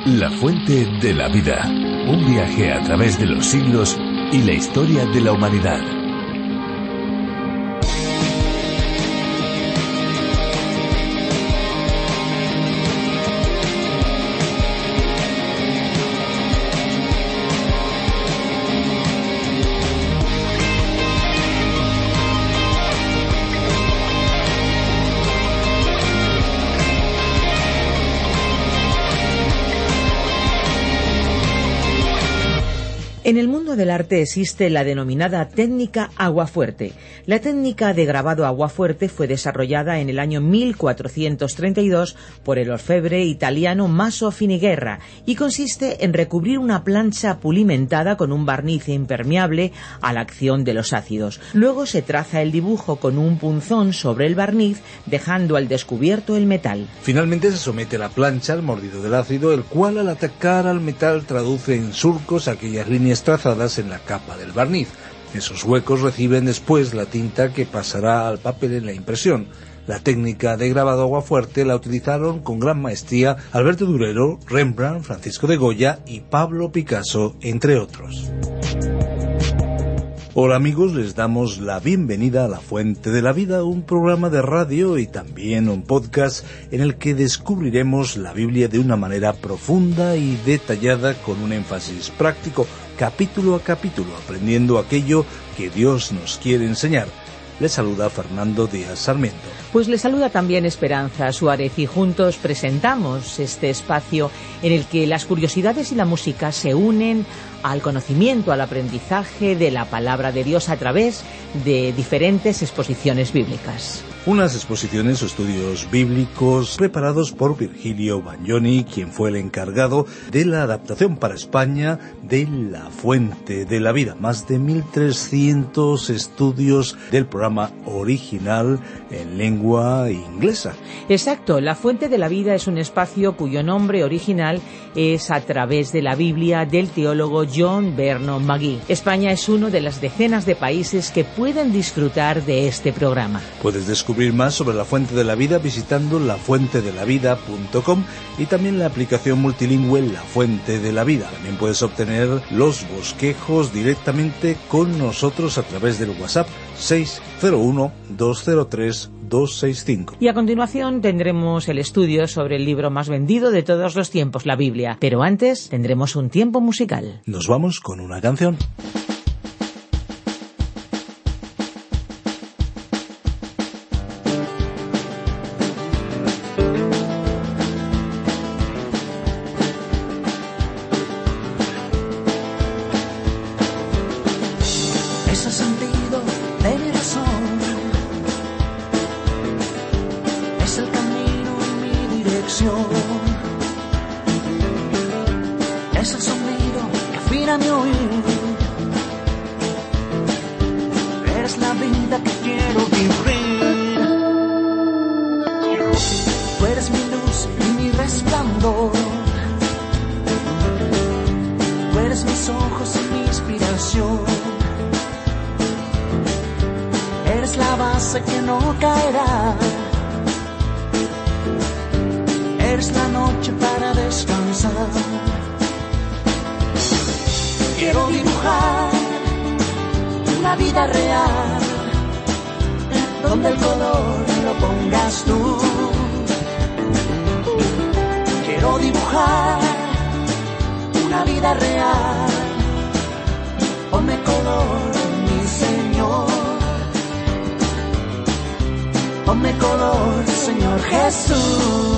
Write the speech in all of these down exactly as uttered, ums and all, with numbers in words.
La fuente de la vida. Un viaje a través de los siglos y la historia de la humanidad. En el mundo del arte existe la denominada técnica aguafuerte. La técnica de grabado aguafuerte fue desarrollada en el año mil cuatrocientos treinta y dos por el orfebre italiano Maso Finiguerra y consiste en recubrir una plancha pulimentada con un barniz impermeable a la acción de los ácidos. Luego se traza el dibujo con un punzón sobre el barniz, dejando al descubierto el metal. Finalmente se somete la plancha al mordido del ácido, el cual al atacar al metal traduce en surcos aquellas líneas trazadas en la capa del barniz. Esos huecos reciben después la tinta que pasará al papel en la impresión. La técnica de grabado aguafuerte la utilizaron con gran maestría Alberto Durero, Rembrandt, Francisco de Goya y Pablo Picasso, entre otros. Hola amigos, les damos la bienvenida a La Fuente de la Vida, un programa de radio y también un podcast en el que descubriremos la Biblia de una manera profunda y detallada con un énfasis práctico, capítulo a capítulo, aprendiendo aquello que Dios nos quiere enseñar. Les saluda Fernando Díaz Sarmiento. Pues les saluda también Esperanza Suárez y juntos presentamos este espacio en el que las curiosidades y la música se unen al conocimiento, al aprendizaje de la palabra de Dios a través de diferentes exposiciones bíblicas. Unas exposiciones o estudios bíblicos preparados por Virgilio Bagnoni, quien fue el encargado de la adaptación para España de La Fuente de la Vida. Más de mil trescientos estudios del programa original en lengua inglesa. Exacto, La Fuente de la Vida es un espacio cuyo nombre original es a través de la Biblia del teólogo John Vernon McGee. España es uno de las decenas de países que pueden disfrutar de este programa. Puedes descubrir más sobre La Fuente de la Vida visitando la fuente de la vida punto com y también la aplicación multilingüe La Fuente de la Vida. También puedes obtener los bosquejos directamente con nosotros a través del WhatsApp seis cero uno, dos cero tres, dos seis cinco. Y a continuación tendremos el estudio sobre el libro más vendido de todos los tiempos, la Biblia. Pero antes tendremos un tiempo musical. Nos vamos con una canción. Quiero dibujar una vida real, donde el color lo pongas tú. Quiero dibujar una vida real, ponme color, mi Señor. Ponme color, Señor Jesús.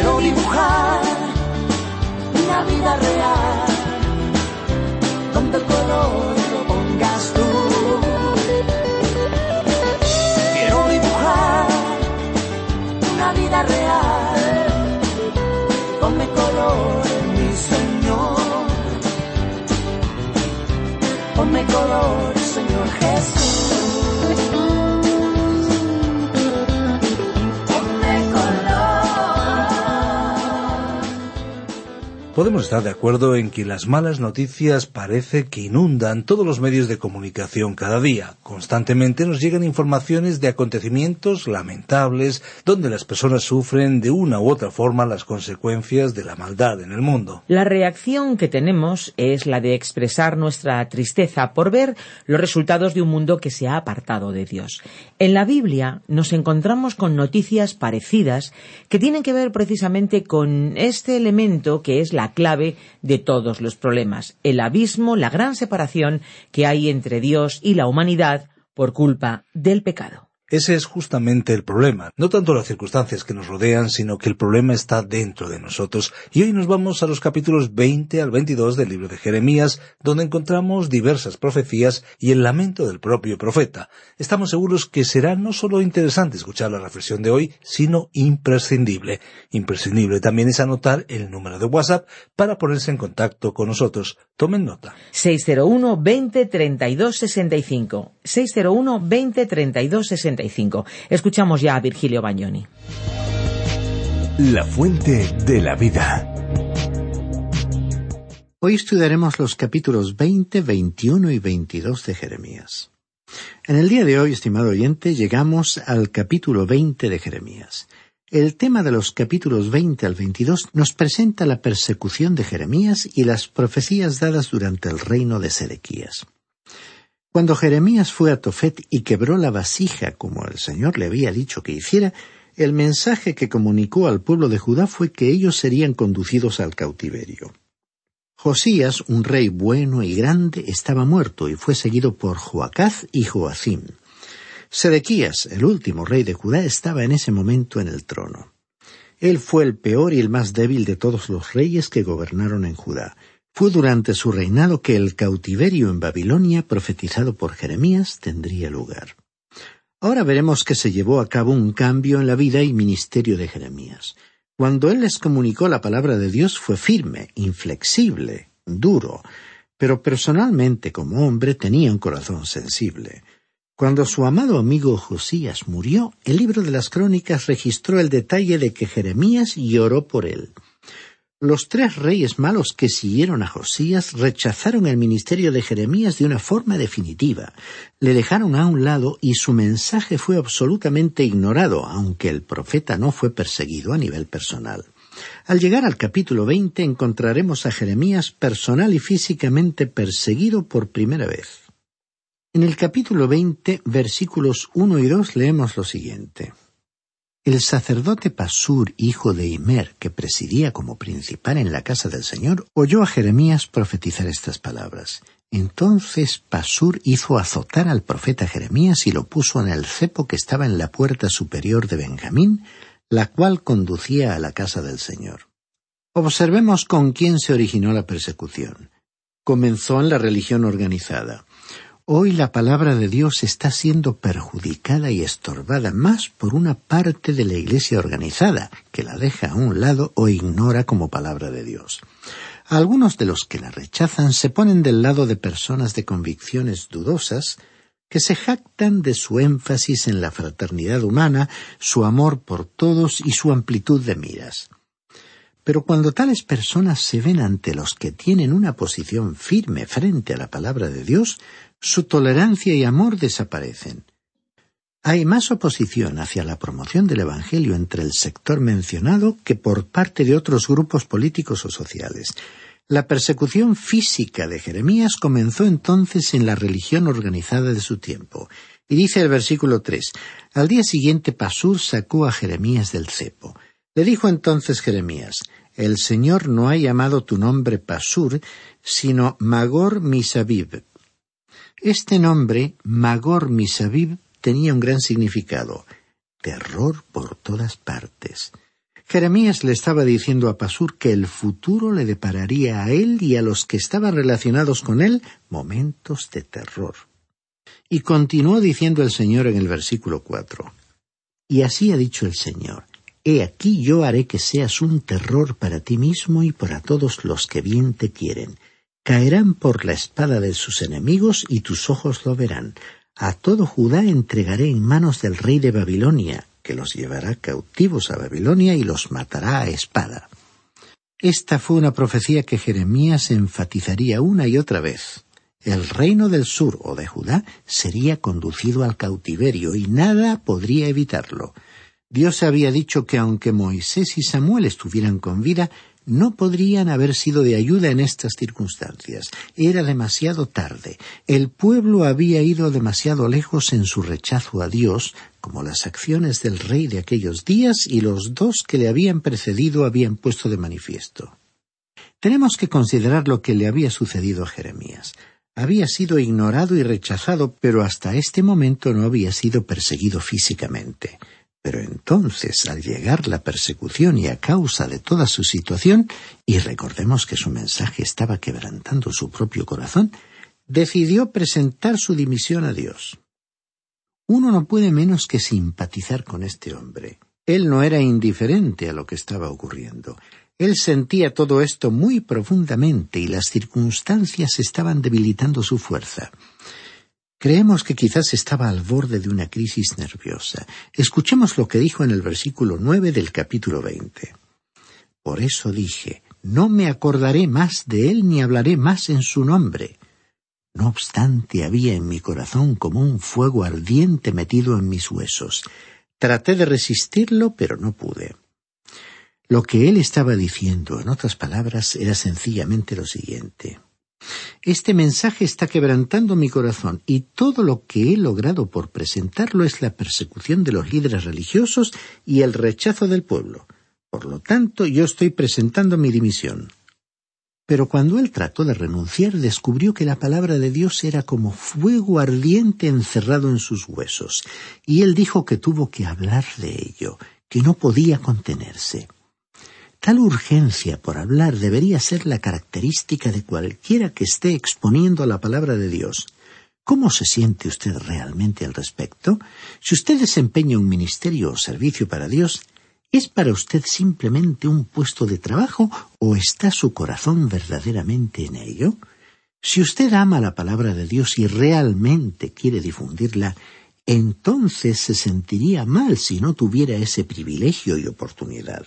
Quiero dibujar una vida real, donde el color lo pongas tú. Quiero dibujar una vida real, ponme color, mi Señor. Ponme color, Señor Jesús. Podemos estar de acuerdo en que las malas noticias parece que inundan todos los medios de comunicación cada día. Constantemente nos llegan informaciones de acontecimientos lamentables donde las personas sufren de una u otra forma las consecuencias de la maldad en el mundo. La reacción que tenemos es la de expresar nuestra tristeza por ver los resultados de un mundo que se ha apartado de Dios. En la Biblia nos encontramos con noticias parecidas que tienen que ver precisamente con este elemento que es la clave de todos los problemas, el abismo, la gran separación que hay entre Dios y la humanidad por culpa del pecado. Ese es justamente el problema, no tanto las circunstancias que nos rodean, sino que el problema está dentro de nosotros. Y hoy nos vamos a los capítulos veinte al veintidós del libro de Jeremías, donde encontramos diversas profecías y el lamento del propio profeta. Estamos seguros que será no solo interesante escuchar la reflexión de hoy, sino imprescindible. Imprescindible también es anotar el número de WhatsApp para ponerse en contacto con nosotros. Tomen nota. seis cero uno, veinte, treinta y dos, sesenta y cinco. seis cero uno, veinte, treinta y dos, sesenta y cinco. Escuchamos ya a Virgilio Bagnoni. La fuente de la vida. Hoy estudiaremos los capítulos veinte, veintiuno y veintidós de Jeremías. En el día de hoy, estimado oyente, llegamos al capítulo veinte de Jeremías. El tema de los capítulos veinte al veintidós nos presenta la persecución de Jeremías y las profecías dadas durante el reino de Sedequías. Cuando Jeremías fue a Tofet y quebró la vasija como el Señor le había dicho que hiciera, el mensaje que comunicó al pueblo de Judá fue que ellos serían conducidos al cautiverio. Josías, un rey bueno y grande, estaba muerto y fue seguido por Joacaz y Joacim. Sedequías, el último rey de Judá, estaba en ese momento en el trono. Él fue el peor y el más débil de todos los reyes que gobernaron en Judá. Fue durante su reinado que el cautiverio en Babilonia, profetizado por Jeremías, tendría lugar. Ahora veremos que se llevó a cabo un cambio en la vida y ministerio de Jeremías. Cuando él les comunicó la palabra de Dios fue firme, inflexible, duro, pero personalmente como hombre tenía un corazón sensible. Cuando su amado amigo Josías murió, el libro de las Crónicas registró el detalle de que Jeremías lloró por él. Los tres reyes malos que siguieron a Josías rechazaron el ministerio de Jeremías de una forma definitiva. Le dejaron a un lado y su mensaje fue absolutamente ignorado, aunque el profeta no fue perseguido a nivel personal. Al llegar al capítulo veinte encontraremos a Jeremías personal y físicamente perseguido por primera vez. En el capítulo veinte, versículos uno y dos, leemos lo siguiente. El sacerdote Pasur, hijo de Imer, que presidía como principal en la casa del Señor, oyó a Jeremías profetizar estas palabras. Entonces Pasur hizo azotar al profeta Jeremías y lo puso en el cepo que estaba en la puerta superior de Benjamín, la cual conducía a la casa del Señor. Observemos con quién se originó la persecución. Comenzó en la religión organizada. Hoy la palabra de Dios está siendo perjudicada y estorbada más por una parte de la iglesia organizada, que la deja a un lado o ignora como palabra de Dios. Algunos de los que la rechazan se ponen del lado de personas de convicciones dudosas, que se jactan de su énfasis en la fraternidad humana, su amor por todos y su amplitud de miras. Pero cuando tales personas se ven ante los que tienen una posición firme frente a la palabra de Dios, su tolerancia y amor desaparecen. Hay más oposición hacia la promoción del Evangelio entre el sector mencionado que por parte de otros grupos políticos o sociales. La persecución física de Jeremías comenzó entonces en la religión organizada de su tiempo. Y dice el versículo tres, al día siguiente Pasur sacó a Jeremías del cepo. Le dijo entonces Jeremías, el Señor no ha llamado tu nombre Pasur, sino Magor Misabib. Este nombre, Magor Misabib, tenía un gran significado, terror por todas partes. Jeremías le estaba diciendo a Pasur que el futuro le depararía a él y a los que estaban relacionados con él momentos de terror. Y continuó diciendo el Señor en el versículo cuatro. Y así ha dicho el Señor: He aquí yo haré que seas un terror para ti mismo y para todos los que bien te quieren. Caerán por la espada de sus enemigos y tus ojos lo verán. A todo Judá entregaré en manos del rey de Babilonia, que los llevará cautivos a Babilonia y los matará a espada. Esta fue una profecía que Jeremías enfatizaría una y otra vez. El reino del sur o de Judá sería conducido al cautiverio y nada podría evitarlo. Dios había dicho que aunque Moisés y Samuel estuvieran con vida, no podrían haber sido de ayuda en estas circunstancias. Era demasiado tarde. El pueblo había ido demasiado lejos en su rechazo a Dios, como las acciones del rey de aquellos días y los dos que le habían precedido habían puesto de manifiesto. Tenemos que considerar lo que le había sucedido a Jeremías. Había sido ignorado y rechazado, pero hasta este momento no había sido perseguido físicamente. Pero entonces, al llegar la persecución y a causa de toda su situación, y recordemos que su mensaje estaba quebrantando su propio corazón, decidió presentar su dimisión a Dios. Uno no puede menos que simpatizar con este hombre. Él no era indiferente a lo que estaba ocurriendo. Él sentía todo esto muy profundamente y las circunstancias estaban debilitando su fuerza. Creemos que quizás estaba al borde de una crisis nerviosa. Escuchemos lo que dijo en el versículo nueve del capítulo veinte. Por eso dije, no me acordaré más de él ni hablaré más en su nombre. No obstante, había en mi corazón como un fuego ardiente metido en mis huesos. Traté de resistirlo, pero no pude. Lo que él estaba diciendo, en otras palabras, era sencillamente lo siguiente. Este mensaje está quebrantando mi corazón y todo lo que he logrado por presentarlo es la persecución de los líderes religiosos y el rechazo del pueblo. Por lo tanto, yo estoy presentando mi dimisión. Pero cuando él trató de renunciar, descubrió que la palabra de Dios era como fuego ardiente encerrado en sus huesos, y él dijo que tuvo que hablar de ello, que no podía contenerse. Tal urgencia por hablar debería ser la característica de cualquiera que esté exponiendo la palabra de Dios. ¿Cómo se siente usted realmente al respecto? Si usted desempeña un ministerio o servicio para Dios, ¿es para usted simplemente un puesto de trabajo o está su corazón verdaderamente en ello? Si usted ama la palabra de Dios y realmente quiere difundirla, entonces se sentiría mal si no tuviera ese privilegio y oportunidad.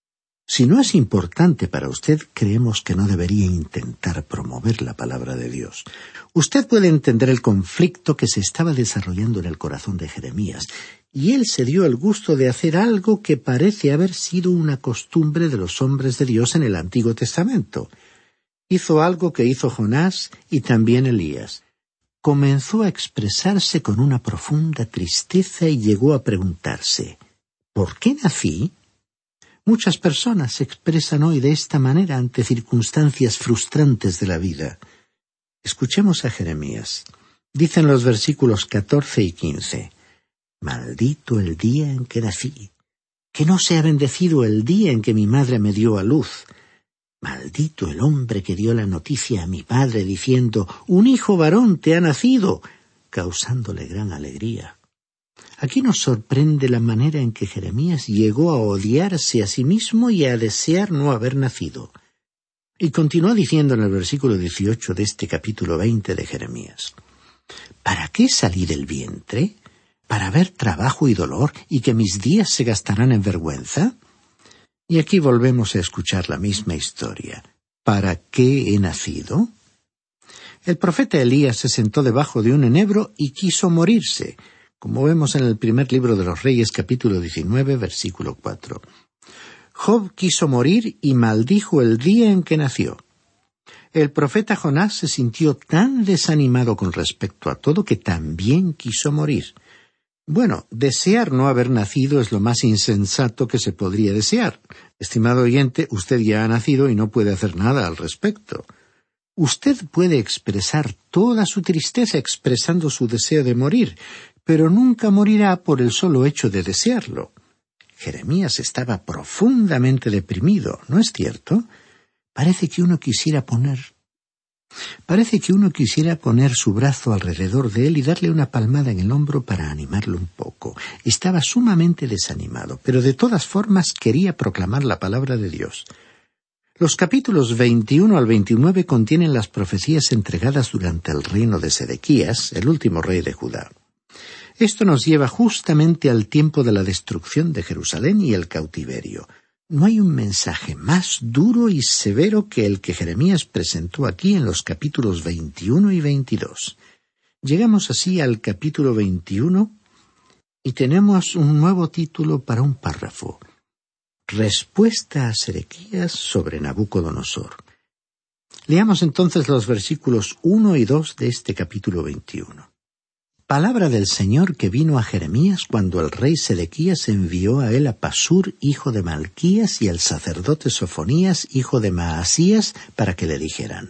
Si no es importante para usted, creemos que no debería intentar promover la palabra de Dios. Usted puede entender el conflicto que se estaba desarrollando en el corazón de Jeremías, y él se dio el gusto de hacer algo que parece haber sido una costumbre de los hombres de Dios en el Antiguo Testamento. Hizo algo que hizo Jonás y también Elías. Comenzó a expresarse con una profunda tristeza y llegó a preguntarse, ¿por qué nací? Muchas personas se expresan hoy de esta manera ante circunstancias frustrantes de la vida. Escuchemos a Jeremías. Dicen los versículos catorce y quince. Maldito el día en que nací, que no sea bendecido el día en que mi madre me dio a luz. Maldito el hombre que dio la noticia a mi padre diciendo, un hijo varón te ha nacido, causándole gran alegría. Aquí nos sorprende la manera en que Jeremías llegó a odiarse a sí mismo y a desear no haber nacido. Y continúa diciendo en el versículo dieciocho de este capítulo veinte de Jeremías. ¿Para qué salí del vientre? ¿Para ver trabajo y dolor y que mis días se gastarán en vergüenza? Y aquí volvemos a escuchar la misma historia. ¿Para qué he nacido? El profeta Elías se sentó debajo de un enebro y quiso morirse, como vemos en el primer libro de los Reyes, capítulo diecinueve, versículo cuatro. Job quiso morir y maldijo el día en que nació. El profeta Jonás se sintió tan desanimado con respecto a todo que también quiso morir. Bueno, desear no haber nacido es lo más insensato que se podría desear. Estimado oyente, usted ya ha nacido y no puede hacer nada al respecto. Usted puede expresar toda su tristeza expresando su deseo de morir, pero nunca morirá por el solo hecho de desearlo. Jeremías estaba profundamente deprimido, ¿no es cierto? Parece que uno quisiera poner... Parece que uno quisiera poner su brazo alrededor de él y darle una palmada en el hombro para animarlo un poco. Estaba sumamente desanimado, pero de todas formas quería proclamar la palabra de Dios. Los capítulos veintiuno al veintinueve contienen las profecías entregadas durante el reino de Sedequías, el último rey de Judá. Esto nos lleva justamente al tiempo de la destrucción de Jerusalén y el cautiverio. No hay un mensaje más duro y severo que el que Jeremías presentó aquí en los capítulos veintiuno y veintidós. Llegamos así al capítulo veintiuno y tenemos un nuevo título para un párrafo. Respuesta a Sedequías sobre Nabucodonosor. Leamos entonces los versículos uno y dos de este capítulo veintiuno. Palabra del Señor que vino a Jeremías cuando el rey Sedequías envió a él a Pasur, hijo de Malquías, y al sacerdote Sofonías, hijo de Maasías, para que le dijeran: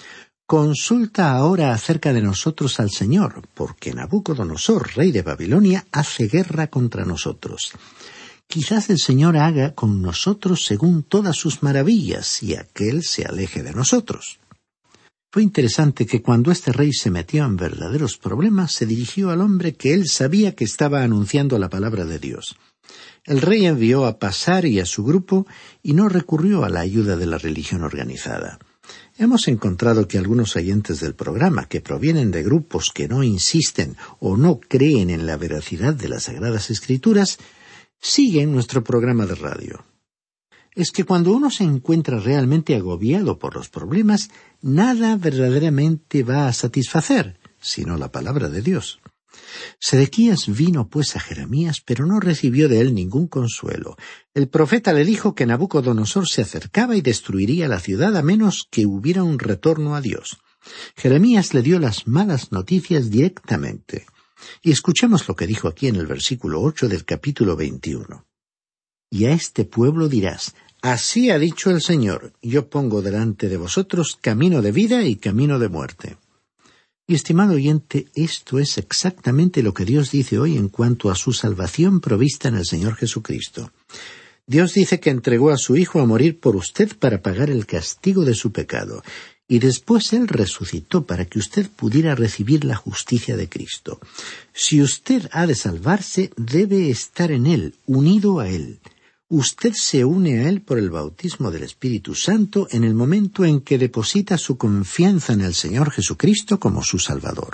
Consulta ahora acerca de nosotros al Señor, porque Nabucodonosor, rey de Babilonia, hace guerra contra nosotros. Quizás el Señor haga con nosotros según todas sus maravillas, y aquel se aleje de nosotros. Fue interesante que cuando este rey se metió en verdaderos problemas, se dirigió al hombre que él sabía que estaba anunciando la palabra de Dios. El rey envió a Pasar y a su grupo y no recurrió a la ayuda de la religión organizada. Hemos encontrado que algunos oyentes del programa, que provienen de grupos que no insisten o no creen en la veracidad de las Sagradas Escrituras, siguen nuestro programa de radio. Es que cuando uno se encuentra realmente agobiado por los problemas, nada verdaderamente va a satisfacer, sino la palabra de Dios. Sedequías vino pues a Jeremías, pero no recibió de él ningún consuelo. El profeta le dijo que Nabucodonosor se acercaba y destruiría la ciudad a menos que hubiera un retorno a Dios. Jeremías le dio las malas noticias directamente. Y escuchemos lo que dijo aquí en el versículo ocho del capítulo veintiuno. Y a este pueblo dirás: Así ha dicho el Señor, yo pongo delante de vosotros camino de vida y camino de muerte. Y estimado oyente, esto es exactamente lo que Dios dice hoy en cuanto a su salvación provista en el Señor Jesucristo. Dios dice que entregó a su Hijo a morir por usted para pagar el castigo de su pecado, y después Él resucitó para que usted pudiera recibir la justicia de Cristo. Si usted ha de salvarse, debe estar en Él, unido a Él. Usted se une a Él por el bautismo del Espíritu Santo en el momento en que deposita su confianza en el Señor Jesucristo como su Salvador.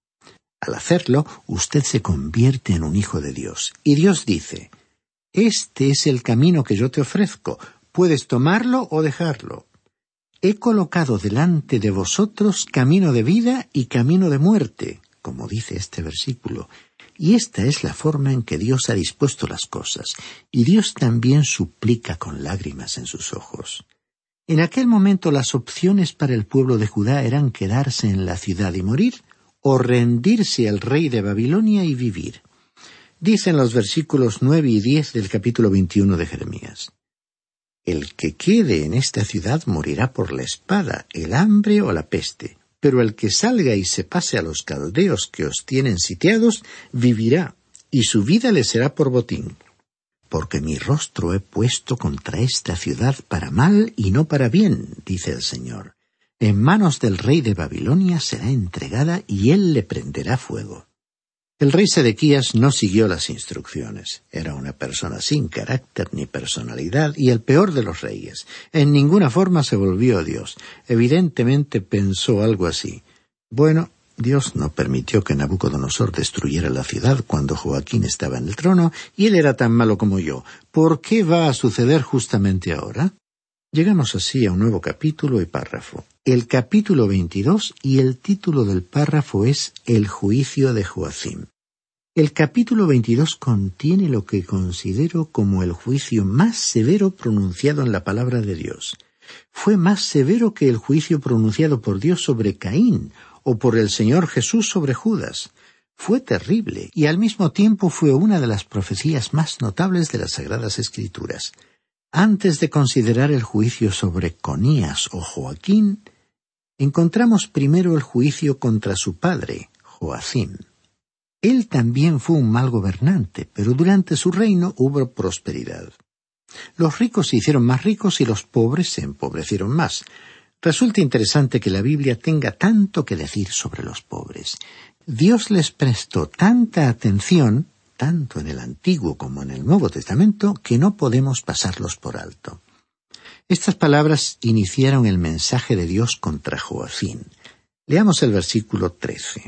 Al hacerlo, usted se convierte en un hijo de Dios. Y Dios dice: Este es el camino que yo te ofrezco. Puedes tomarlo o dejarlo. He colocado delante de vosotros camino de vida y camino de muerte, como dice este versículo. Y esta es la forma en que Dios ha dispuesto las cosas, y Dios también suplica con lágrimas en sus ojos. En aquel momento las opciones para el pueblo de Judá eran quedarse en la ciudad y morir, o rendirse al rey de Babilonia y vivir. Dicen los versículos nueve y diez del capítulo veintiuno de Jeremías: El que quede en esta ciudad morirá por la espada, el hambre o la peste. Pero el que salga y se pase a los caldeos que os tienen sitiados, vivirá, y su vida le será por botín. Porque mi rostro he puesto contra esta ciudad para mal y no para bien, dice el Señor. En manos del rey de Babilonia será entregada y él le prenderá fuego. El rey Sedequías no siguió las instrucciones. Era una persona sin carácter ni personalidad y el peor de los reyes. En ninguna forma se volvió a Dios. Evidentemente pensó algo así: bueno, Dios no permitió que Nabucodonosor destruyera la ciudad cuando Joaquín estaba en el trono, y él era tan malo como yo. ¿Por qué va a suceder justamente ahora? Llegamos así a un nuevo capítulo y párrafo. El capítulo veintidós, y el título del párrafo es El juicio de Joacim. El capítulo veintidós contiene lo que considero como el juicio más severo pronunciado en la palabra de Dios. Fue más severo que el juicio pronunciado por Dios sobre Caín, o por el Señor Jesús sobre Judas. Fue terrible, y al mismo tiempo fue una de las profecías más notables de las Sagradas Escrituras. Antes de considerar el juicio sobre Conías o Joaquín, encontramos primero el juicio contra su padre, Joacim. Él también fue un mal gobernante, pero durante su reino hubo prosperidad. Los ricos se hicieron más ricos y los pobres se empobrecieron más. Resulta interesante que la Biblia tenga tanto que decir sobre los pobres. Dios les prestó tanta atención, tanto en el Antiguo como en el Nuevo Testamento, que no podemos pasarlos por alto. Estas palabras iniciaron el mensaje de Dios contra Joacim. Leamos el versículo trece.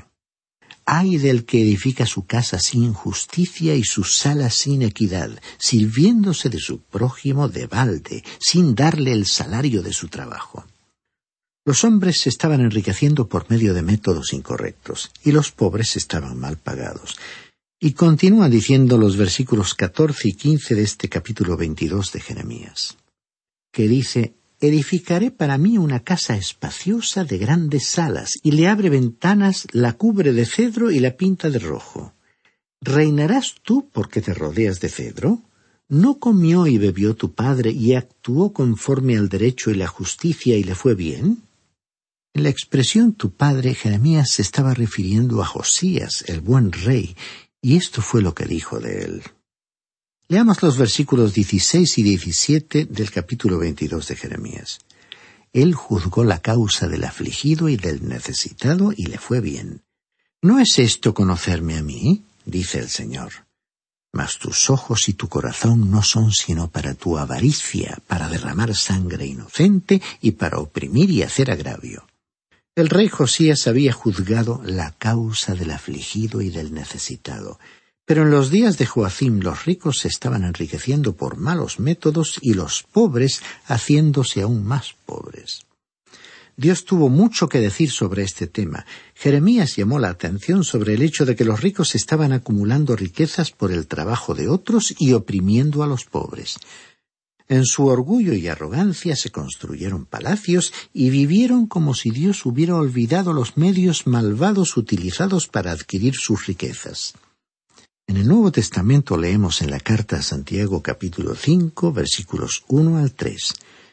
Ay del que edifica su casa sin justicia y sus salas sin equidad, sirviéndose de su prójimo de balde, sin darle el salario de su trabajo. Los hombres se estaban enriqueciendo por medio de métodos incorrectos, y los pobres estaban mal pagados. Y continúan diciendo los versículos catorce y quince de este capítulo veintidós de Jeremías, que dice: edificaré para mí una casa espaciosa de grandes salas, y le abre ventanas, la cubre de cedro y la pinta de rojo. ¿Reinarás tú porque te rodeas de cedro? ¿No comió y bebió tu padre y actuó conforme al derecho y la justicia y le fue bien? En la expresión tu padre, Jeremías se estaba refiriendo a Josías, el buen rey, y esto fue lo que dijo de él. Leamos los versículos dieciséis y diecisiete del capítulo veintidós de Jeremías. Él juzgó la causa del afligido y del necesitado y le fue bien. ¿No es esto conocerme a mí? Dice el Señor. Mas tus ojos y tu corazón no son sino para tu avaricia, para derramar sangre inocente y para oprimir y hacer agravio. El rey Josías había juzgado la causa del afligido y del necesitado. Pero en los días de Joacim los ricos se estaban enriqueciendo por malos métodos y los pobres haciéndose aún más pobres. Dios tuvo mucho que decir sobre este tema. Jeremías llamó la atención sobre el hecho de que los ricos estaban acumulando riquezas por el trabajo de otros y oprimiendo a los pobres. En su orgullo y arrogancia se construyeron palacios y vivieron como si Dios hubiera olvidado los medios malvados utilizados para adquirir sus riquezas. En el Nuevo Testamento leemos en la carta a Santiago capítulo cinco, versículos uno al tres.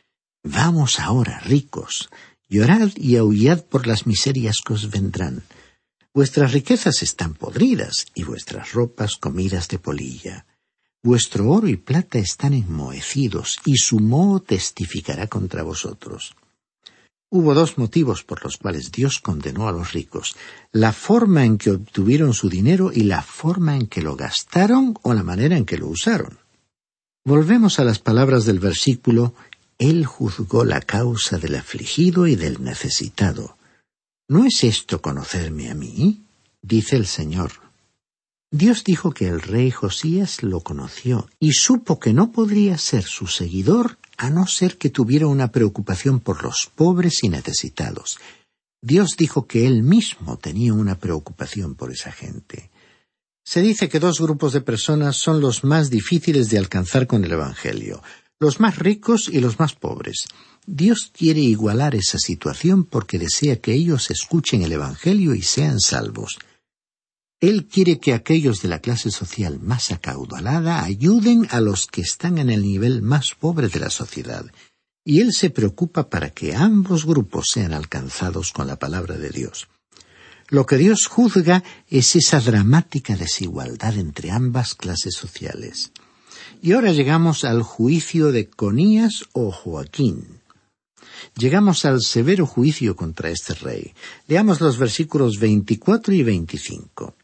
Vamos ahora, ricos, llorad y aullad por las miserias que os vendrán. Vuestras riquezas están podridas y vuestras ropas comidas de polilla. Vuestro oro y plata están enmohecidos y su moho testificará contra vosotros. Hubo dos motivos por los cuales Dios condenó a los ricos: la forma en que obtuvieron su dinero y la forma en que lo gastaron o la manera en que lo usaron. Volvemos a las palabras del versículo: Él juzgó la causa del afligido y del necesitado. ¿No es esto conocerme a mí? Dice el Señor. Dios dijo que el rey Josías lo conoció y supo que no podría ser su seguidor a no ser que tuviera una preocupación por los pobres y necesitados. Dios dijo que él mismo tenía una preocupación por esa gente. Se dice que dos grupos de personas son los más difíciles de alcanzar con el Evangelio: los más ricos y los más pobres. Dios quiere igualar esa situación porque desea que ellos escuchen el Evangelio y sean salvos. Él quiere que aquellos de la clase social más acaudalada ayuden a los que están en el nivel más pobre de la sociedad, y Él se preocupa para que ambos grupos sean alcanzados con la palabra de Dios. Lo que Dios juzga es esa dramática desigualdad entre ambas clases sociales. Y ahora llegamos al juicio de Conías o Joaquín. Llegamos al severo juicio contra este rey. Leamos los versículos veinticuatro y veinticinco.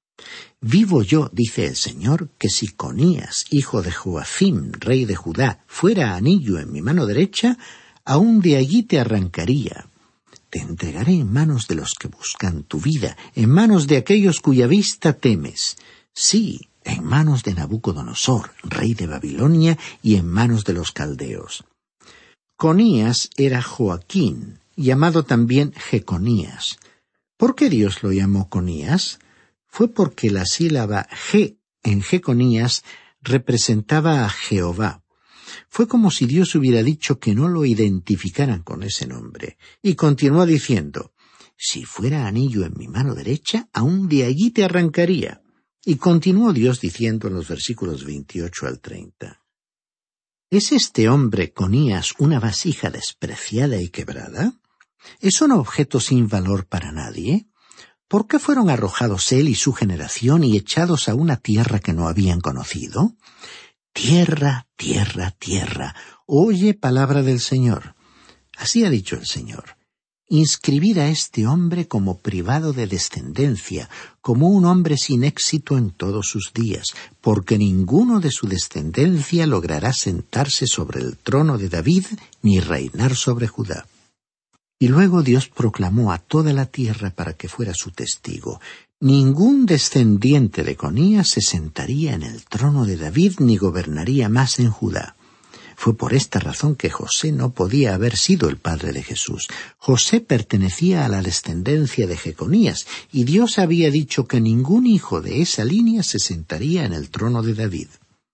Vivo yo, dice el Señor, que si Conías, hijo de Joacim, rey de Judá, fuera anillo en mi mano derecha, aún de allí te arrancaría. Te entregaré en manos de los que buscan tu vida, en manos de aquellos cuya vista temes. Sí, en manos de Nabucodonosor, rey de Babilonia, y en manos de los caldeos. Conías era Joaquín, llamado también Jeconías. ¿Por qué Dios lo llamó Conías? Fue porque la sílaba G en Jeconías representaba a Jehová. Fue como si Dios hubiera dicho que no lo identificaran con ese nombre. Y continuó diciendo: si fuera anillo en mi mano derecha, aún de allí te arrancaría. Y continuó Dios diciendo en los versículos veintiocho al treinta. ¿Es este hombre Conías una vasija despreciada y quebrada? ¿Es un objeto sin valor para nadie? ¿por qué fueron arrojados él y su generación y echados a una tierra que no habían conocido? Tierra, tierra, tierra, oye palabra del Señor. Así ha dicho el Señor. Inscribid a este hombre como privado de descendencia, como un hombre sin éxito en todos sus días, porque ninguno de su descendencia logrará sentarse sobre el trono de David ni reinar sobre Judá. Y luego Dios proclamó a toda la tierra para que fuera su testigo. Ningún descendiente de Econías se sentaría en el trono de David ni gobernaría más en Judá. Fue por esta razón que José no podía haber sido el padre de Jesús. José pertenecía a la descendencia de Jeconías, y Dios había dicho que ningún hijo de esa línea se sentaría en el trono de David.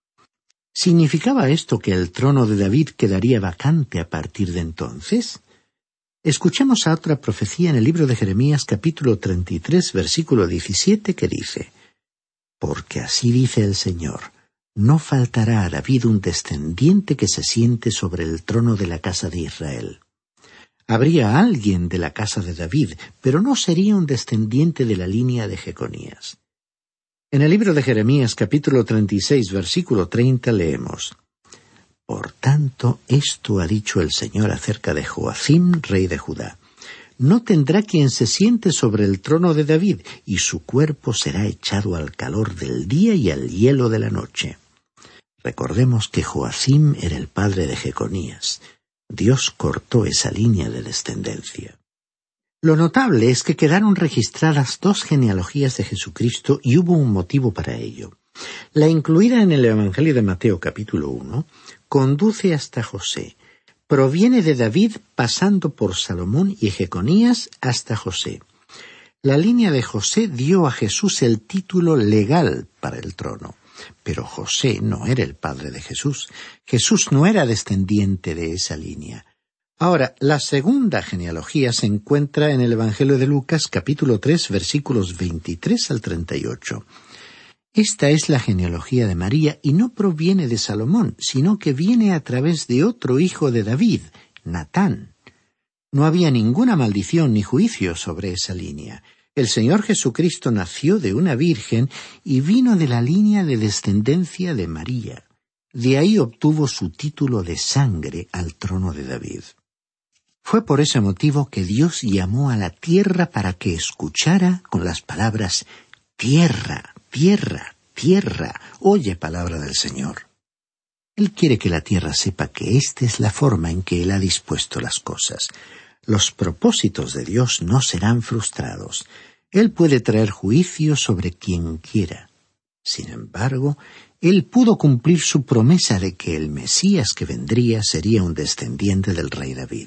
¿Significaba esto que el trono de David quedaría vacante a partir de entonces? Escuchemos a otra profecía en el libro de Jeremías capítulo treinta y tres, versículo diecisiete, que dice: Porque así dice el Señor, no faltará a David un descendiente que se siente sobre el trono de la casa de Israel. Habría alguien de la casa de David, pero no sería un descendiente de la línea de Jeconías. En el libro de Jeremías capítulo treinta y seis, versículo treinta, leemos: Por tanto, esto ha dicho el Señor acerca de Joacim, rey de Judá. No tendrá quien se siente sobre el trono de David, y su cuerpo será echado al calor del día y al hielo de la noche. Recordemos que Joacim era el padre de Jeconías. Dios cortó esa línea de descendencia. Lo notable es que quedaron registradas dos genealogías de Jesucristo y hubo un motivo para ello. La incluida en el Evangelio de Mateo capítulo uno conduce hasta José. Proviene de David pasando por Salomón y Jeconías hasta José. La línea de José dio a Jesús el título legal para el trono. Pero José no era el padre de Jesús. Jesús no era descendiente de esa línea. Ahora, la segunda genealogía se encuentra en el Evangelio de Lucas capítulo tres, versículos veintitrés al treinta y ocho. Esta es la genealogía de María y no proviene de Salomón, sino que viene a través de otro hijo de David, Natán. No había ninguna maldición ni juicio sobre esa línea. El Señor Jesucristo nació de una virgen y vino de la línea de descendencia de María. De ahí obtuvo su título de sangre al trono de David. Fue por ese motivo que Dios llamó a la tierra para que escuchara con las palabras: Tierra, tierra, tierra, oye palabra del Señor. Él quiere que la tierra sepa que esta es la forma en que Él ha dispuesto las cosas. Los propósitos de Dios no serán frustrados. Él puede traer juicio sobre quien quiera. Sin embargo, Él pudo cumplir su promesa de que el Mesías que vendría sería un descendiente del rey David.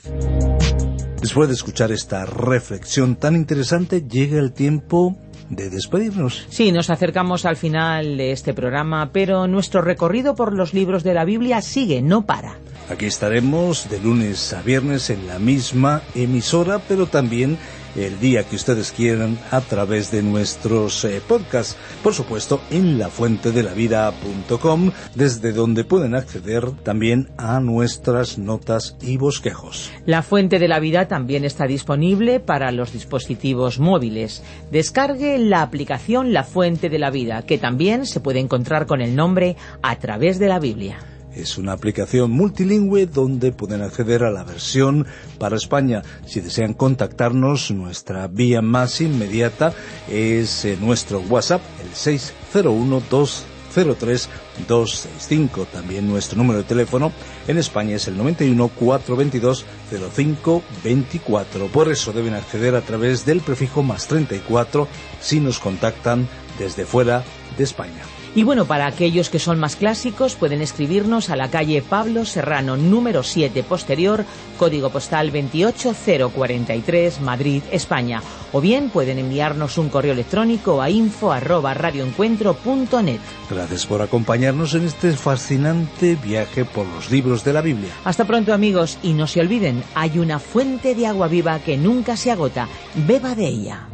Después de escuchar esta reflexión tan interesante, llega el tiempo de despedirnos. Sí, nos acercamos al final de este programa, pero nuestro recorrido por los libros de la Biblia sigue, no para. Aquí estaremos de lunes a viernes en la misma emisora, pero también el día que ustedes quieran a través de nuestros eh, podcasts. Por supuesto, en la fuente de la vida punto com, desde donde pueden acceder también a nuestras notas y bosquejos. La Fuente de la Vida también está disponible para los dispositivos móviles. Descargue la aplicación La Fuente de la Vida, que también se puede encontrar con el nombre A Través de la Biblia. Es una aplicación multilingüe donde pueden acceder a la versión para España. Si desean contactarnos, nuestra vía más inmediata es eh, nuestro WhatsApp, el seis cero uno, dos cero tres, dos seis cinco. También nuestro número de teléfono en España es el noventa y uno, cuatrocientos veintidós, cero cinco veinticuatro. Por eso deben acceder a través del prefijo más treinta y cuatro si nos contactan desde fuera de España. Y bueno, para aquellos que son más clásicos, pueden escribirnos a la calle Pablo Serrano, número siete posterior, código postal veintiocho cero cuarenta y tres, Madrid, España. O bien pueden enviarnos un correo electrónico a info arroba radioencuentro punto net. Gracias por acompañarnos en este fascinante viaje por los libros de la Biblia. Hasta pronto, amigos, y no se olviden, hay una fuente de agua viva que nunca se agota. Beba de ella.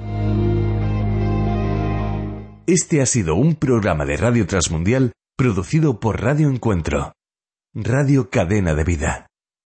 Este ha sido un programa de Radio Transmundial producido por Radio Encuentro, Radio Cadena de Vida.